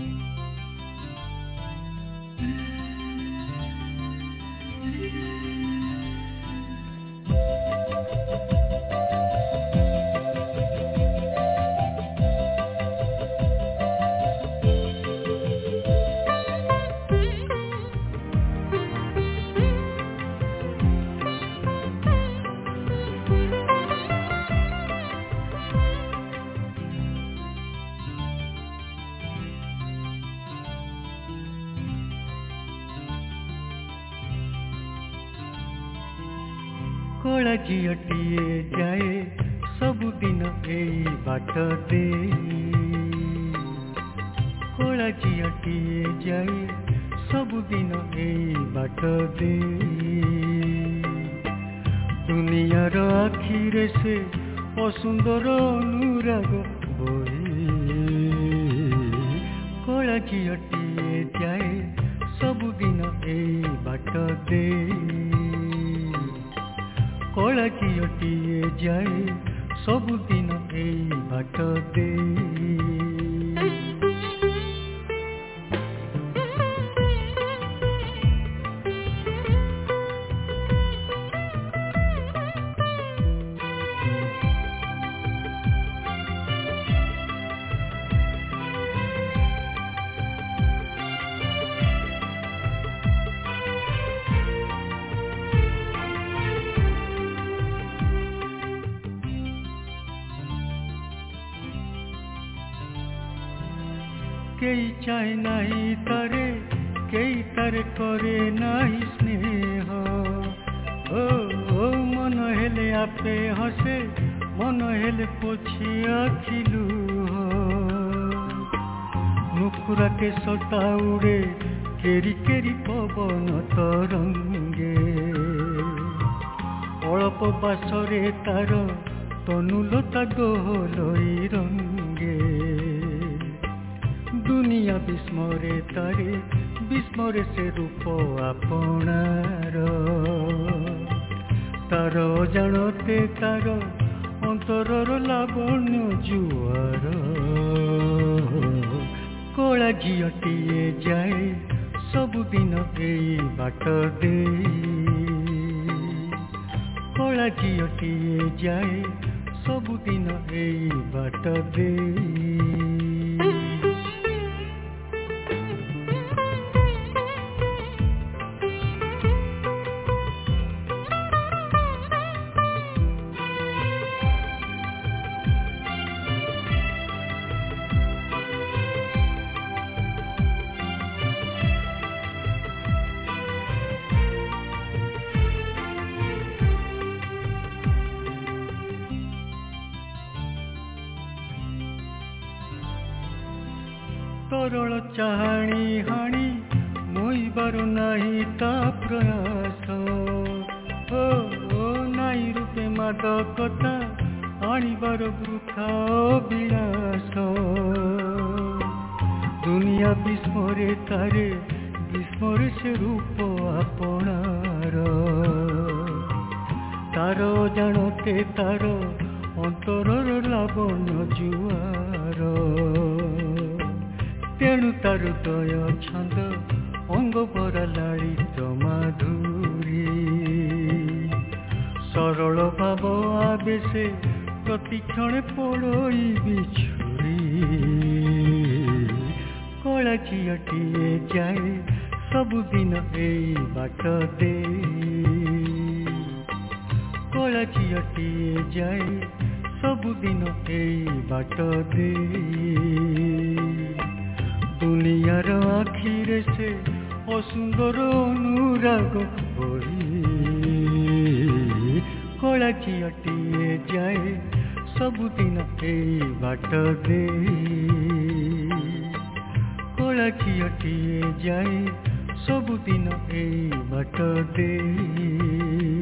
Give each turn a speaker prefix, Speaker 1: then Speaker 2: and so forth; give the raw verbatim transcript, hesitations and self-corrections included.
Speaker 1: कला झीटिए जाए सबुदिन एई बाट दे कला झीटिए जाए सबुदिन एई बाट दे दुनियार आखिरे से असुंदर अनुराग बोए कला झीटिए जाए सबुदिन एई बाट दे कला झीटिए जाए सबुदिन एई बाट दे कई चाहे नहीं तारे कई तारे करे नहीं स्नेह ओ ओ मन हेले आपे हसे मन हेले पोछी आखिलु नुकुरा के सता उड़े केरी केरी पवन तरंगे अल्प बासरे तार तनुलता दोहलई रंगे दुनिया विस्मरे तारे विस्मरे से रूप आपणार तार जानते तार अंतरर लावण्य जुआर कला झीटिए जाए सबुदिन एई बाट दे कला झीटिए जाए सबुदिन एई बाट दे तरल चाहाणी हाणी मोइबार नाही ता प्रयास ओ ओ नाई रूपे मादकता आनिबार वृथा अभिलाष दुनिया विस्मरे तारे विस्मरे से रूप आपणार तार जानते तार अंतरर लावण्य जुआर तेणु तार दय छंद अंग भरा लालित माधुरी सरल भाव आवेशे प्रतिक्षण पड़ई बिछुरी कला झीटिए जाए सबुदिन एई बाट दे कला झीटिए जाए सबुदिन एई बाट दे दुनियार आखिरे से असुंदर अनुराग बोई कला झीटिए जाए सबुदिन एई बाट दे कला झीटिए जाए सबुदिन एई बाट दे।